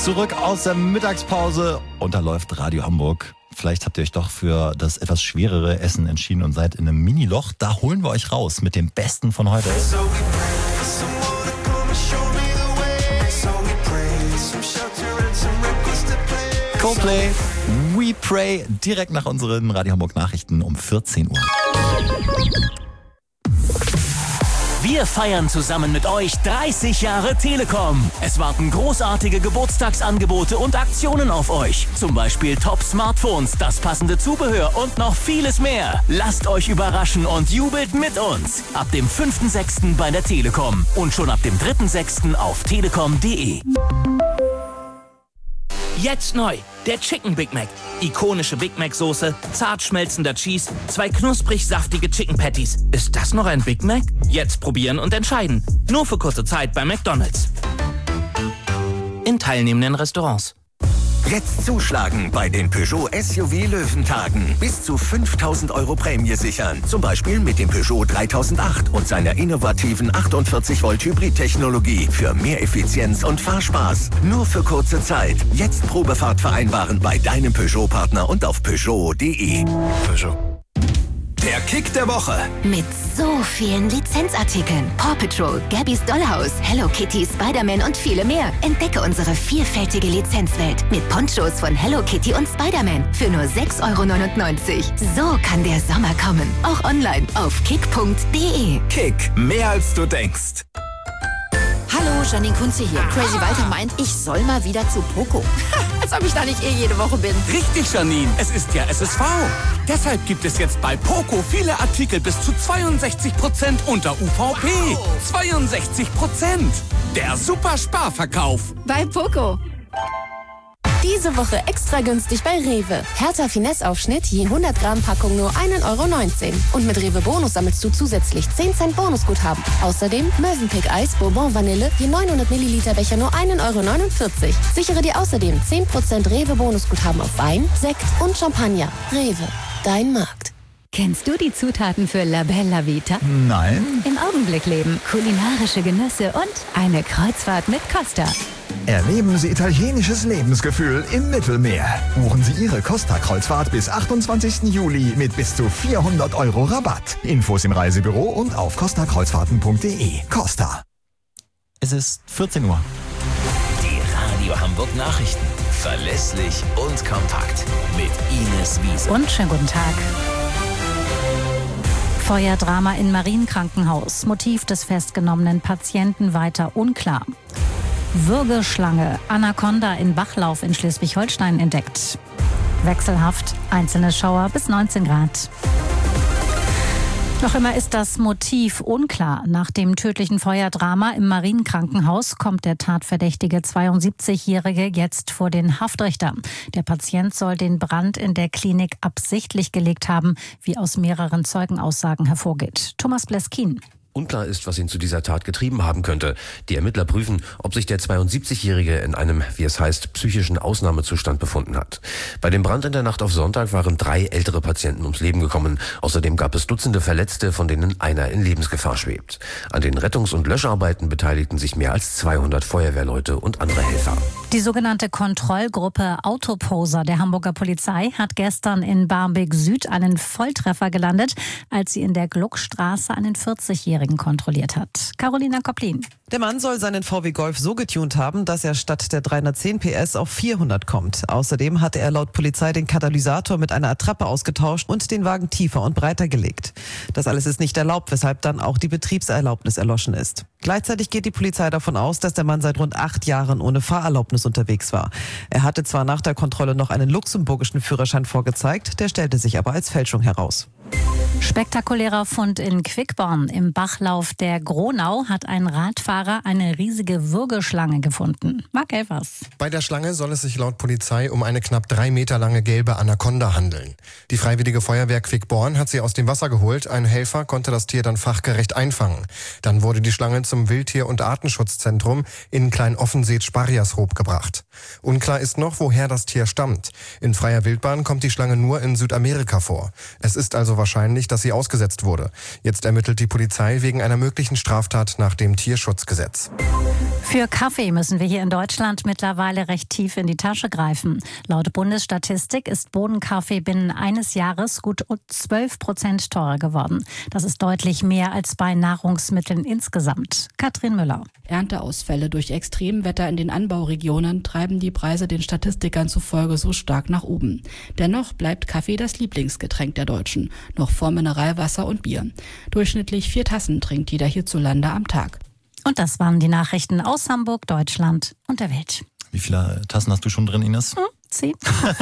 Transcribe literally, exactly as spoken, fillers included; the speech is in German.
Zurück aus der Mittagspause und da läuft Radio Hamburg. Vielleicht habt ihr euch doch für das etwas schwerere Essen entschieden und seid in einem Mini-Loch. Da holen wir euch raus mit dem Besten von heute. Coldplay, We Pray, direkt nach unseren Radio Hamburg Nachrichten um vierzehn Uhr. Wir feiern zusammen mit euch dreißig Jahre Telekom. Es warten großartige Geburtstagsangebote und Aktionen auf euch. Zum Beispiel Top-Smartphones, das passende Zubehör und noch vieles mehr. Lasst euch überraschen und jubelt mit uns. Ab dem fünften sechsten bei der Telekom und schon ab dem dritten sechsten auf telekom punkt de. Jetzt neu, der Chicken Big Mac. Ikonische Big Mac Soße, zart schmelzender Cheese, zwei knusprig saftige Chicken Patties. Ist das noch ein Big Mac? Jetzt probieren und entscheiden. Nur für kurze Zeit bei McDonald's. In teilnehmenden Restaurants. Jetzt zuschlagen bei den Peugeot S U V Löwentagen. Bis zu fünftausend Euro Prämie sichern. Zum Beispiel mit dem Peugeot dreitausendacht und seiner innovativen achtundvierzig Volt Hybrid-Technologie für mehr Effizienz und Fahrspaß. Nur für kurze Zeit. Jetzt Probefahrt vereinbaren bei deinem Peugeot-Partner und auf peugeot punkt de. Peugeot. Der Kick der Woche. Mit so vielen Lizenzartikeln. Paw Patrol, Gabby's Dollhouse, Hello Kitty, Spider-Man und viele mehr. Entdecke unsere vielfältige Lizenzwelt mit Ponchos von Hello Kitty und Spider-Man für nur sechs Euro neunundneunzig. So kann der Sommer kommen. Auch online auf kick punkt de. Kick, mehr als du denkst. Hallo, Janine Kunze hier. Crazy Walter meint, ich soll mal wieder zu Poco. Als ob ich da nicht eh jede Woche bin. Richtig, Janine. Es ist ja S S V. Deshalb gibt es jetzt bei Poco viele Artikel bis zu zweiundsechzig Prozent unter U V P. Wow. zweiundsechzig Prozent. Der super Sparverkauf. Bei Poco. Diese Woche extra günstig bei Rewe. Hertha Finesse-Aufschnitt je hundert Gramm Packung nur ein Euro neunzehn. Und mit Rewe Bonus sammelst du zusätzlich zehn Cent Bonusguthaben. Außerdem Mövenpick Eis Bourbon Vanille je neunhundert Milliliter Becher nur ein Euro neunundvierzig. Sichere dir außerdem zehn Prozent Rewe Bonusguthaben auf Wein, Sekt und Champagner. Rewe, dein Markt. Kennst du die Zutaten für La Bella Vita? Nein. Im Augenblick leben, kulinarische Genüsse und eine Kreuzfahrt mit Costa. Erleben Sie italienisches Lebensgefühl im Mittelmeer. Buchen Sie Ihre Costa-Kreuzfahrt bis achtundzwanzigsten Juli mit bis zu vierhundert Euro Rabatt. Infos im Reisebüro und auf costa kreuzfahrten punkt de. Costa. Es ist vierzehn Uhr. Die Radio Hamburg Nachrichten. Verlässlich und kompakt. Mit Ines Wiese. Und schönen guten Tag. Feuerdrama in Marienkrankenhaus. Motiv des festgenommenen Patienten weiter unklar. Würgeschlange, Anaconda in Bachlauf in Schleswig-Holstein entdeckt. Wechselhaft, einzelne Schauer bis neunzehn Grad. Noch immer ist das Motiv unklar. Nach dem tödlichen Feuerdrama im Marienkrankenhaus kommt der tatverdächtige zweiundsiebzigjährige jetzt vor den Haftrichter. Der Patient soll den Brand in der Klinik absichtlich gelegt haben, wie aus mehreren Zeugenaussagen hervorgeht. Thomas Bleskin. Unklar ist, was ihn zu dieser Tat getrieben haben könnte. Die Ermittler prüfen, ob sich der zweiundsiebzigjährige in einem, wie es heißt, psychischen Ausnahmezustand befunden hat. Bei dem Brand in der Nacht auf Sonntag waren drei ältere Patienten ums Leben gekommen. Außerdem gab es Dutzende Verletzte, von denen einer in Lebensgefahr schwebt. An den Rettungs- und Löscharbeiten beteiligten sich mehr als zweihundert Feuerwehrleute und andere Helfer. Die sogenannte Kontrollgruppe Autoposer der Hamburger Polizei hat gestern in Barmbek Süd einen Volltreffer gelandet, als sie in der Gluckstraße einen vierzigjährigen kontrolliert hat. Carolina Koplin. Der Mann soll seinen V W Golf so getunt haben, dass er statt der dreihundertzehn P S auf vierhundert kommt. Außerdem hatte er laut Polizei den Katalysator mit einer Attrappe ausgetauscht und den Wagen tiefer und breiter gelegt. Das alles ist nicht erlaubt, weshalb dann auch die Betriebserlaubnis erloschen ist. Gleichzeitig geht die Polizei davon aus, dass der Mann seit rund acht Jahren ohne Fahrerlaubnis unterwegs war. Er hatte zwar nach der Kontrolle noch einen luxemburgischen Führerschein vorgezeigt, der stellte sich aber als Fälschung heraus. Spektakulärer Fund in Quickborn. Im Bachlauf der Gronau hat ein Radfahrer eine riesige Würgeschlange gefunden. Marc Elvers. Bei der Schlange soll es sich laut Polizei um eine knapp drei Meter lange gelbe Anaconda handeln. Die Freiwillige Feuerwehr Quickborn hat sie aus dem Wasser geholt. Ein Helfer konnte das Tier dann fachgerecht einfangen. Dann wurde die Schlange zum Wildtier- und Artenschutzzentrum in Klein-Offenseet-Sparriashoop gebracht. Unklar ist noch, woher das Tier stammt. In freier Wildbahn kommt die Schlange nur in Südamerika vor. Es ist also wahrscheinlich, dass sie ausgesetzt wurde. Jetzt ermittelt die Polizei wegen einer möglichen Straftat nach dem Tierschutzgesetz. Für Kaffee müssen wir hier in Deutschland mittlerweile recht tief in die Tasche greifen. Laut Bundesstatistik ist Bohnenkaffee binnen eines Jahres gut zwölf Prozent teurer geworden. Das ist deutlich mehr als bei Nahrungsmitteln insgesamt. Katrin Müller. Ernteausfälle durch Extremwetter in den Anbauregionen treiben die Preise den Statistikern zufolge so stark nach oben. Dennoch bleibt Kaffee das Lieblingsgetränk der Deutschen, noch vor Mineralwasser und Bier. Durchschnittlich vier Tassen trinkt jeder hierzulande am Tag. Und das waren die Nachrichten aus Hamburg, Deutschland und der Welt. Wie viele Tassen hast du schon drin, Ines? Hm, zehn.